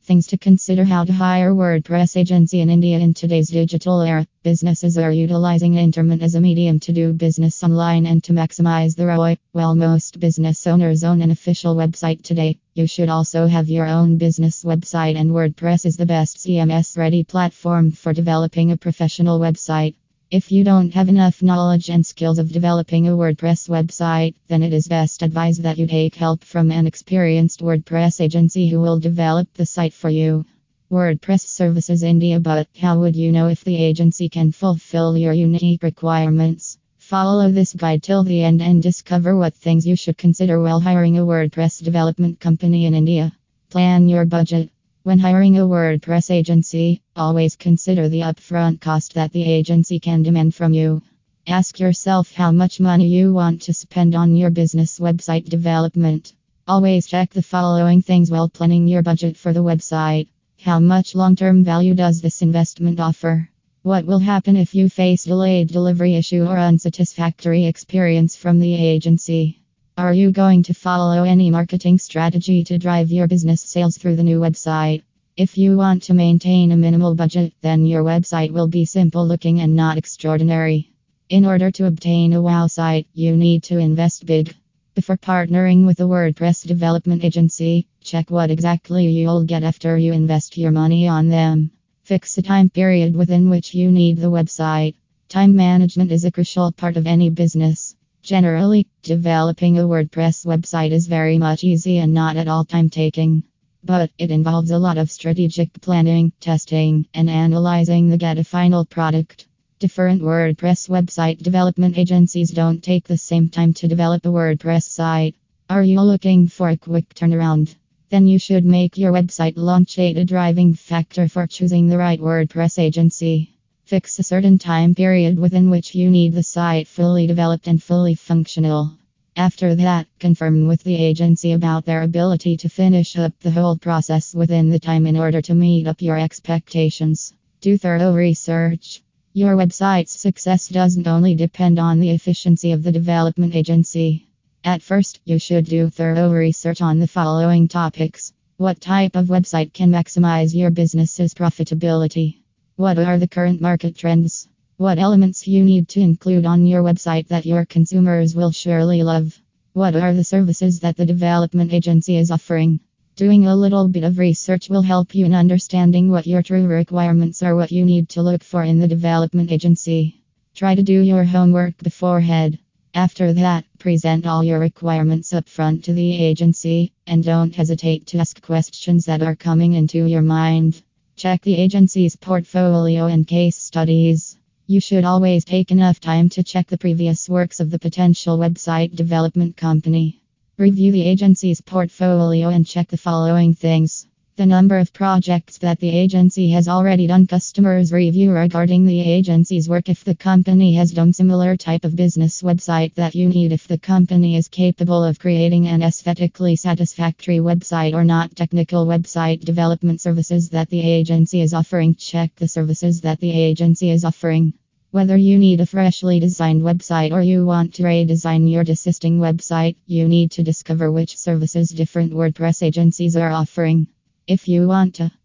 Things to consider: how to hire WordPress agency in India in today's digital era. Businesses are utilizing internet as a medium to do business online and to maximize the ROI. While most business owners own an official website today, you should also have your own business website, and WordPress is the best CMS ready platform for developing a professional website. If you don't have enough knowledge and skills of developing a WordPress website, then it is best advised that you take help from an experienced WordPress agency who will develop the site for you. WordPress Services India. But how would you know if the agency can fulfill your unique requirements? Follow this guide till the end and discover what things you should consider while hiring a WordPress development company in India. Plan your budget. When hiring a WordPress agency, always consider the upfront cost that the agency can demand from you. Ask yourself how much money you want to spend on your business website development. Always check the following things while planning your budget for the website. How much long-term value does this investment offer? What will happen if you face delayed delivery issue or unsatisfactory experience from the agency? Are you going to follow any marketing strategy to drive your business sales through the new website? If you want to maintain a minimal budget, then your website will be simple looking and not extraordinary. In order to obtain a wow site, you need to invest big. Before partnering with a WordPress development agency, check what exactly you'll get after you invest your money on them. Fix a time period within which you need the website. Time management is a crucial part of any business. Generally, developing a WordPress website is very much easy and not at all time taking. But it involves a lot of strategic planning, testing, and analyzing to get a final product. Different WordPress website development agencies don't take the same time to develop a WordPress site. Are you looking for a quick turnaround? Then you should make your website launch date a driving factor for choosing the right WordPress agency. Fix a certain time period within which you need the site fully developed and fully functional. After that, confirm with the agency about their ability to finish up the whole process within the time in order to meet up your expectations. Do thorough research. Your website's success doesn't only depend on the efficiency of the development agency. At first, you should do thorough research on the following topics. What type of website can maximize your business's profitability? What are the current market trends? What elements you need to include on your website that your consumers will surely love? What are the services that the development agency is offering? Doing a little bit of research will help you in understanding what your true requirements are, what you need to look for in the development agency. Try to do your homework beforehand. After that, present all your requirements up front to the agency, and don't hesitate to ask questions that are coming into your mind. Check the agency's portfolio and case studies. You should always take enough time to check the previous works of the potential website development company. Review the agency's portfolio and check the following things: the number of projects that the agency has already done, customers' review regarding the agency's work, if the company has done similar type of business website that you need, if the company is capable of creating an aesthetically satisfactory website or not, technical website development services that the agency is offering. Check the services that the agency is offering. Whether you need a freshly designed website or you want to redesign your existing website, you need to discover which services different WordPress agencies are offering. If you want to